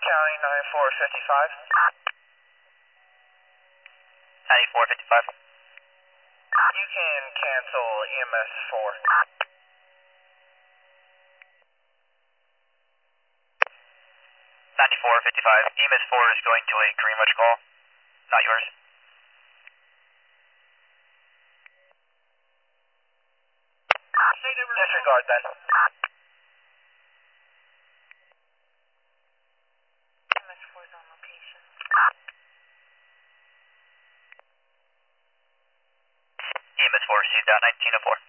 County 9455. 9455. You can cancel EMS 4. 9455. EMS 4 is going to a Greenwich call, not yours. Disregard then. EMS 4 is on location. EMS 4 received out 1904.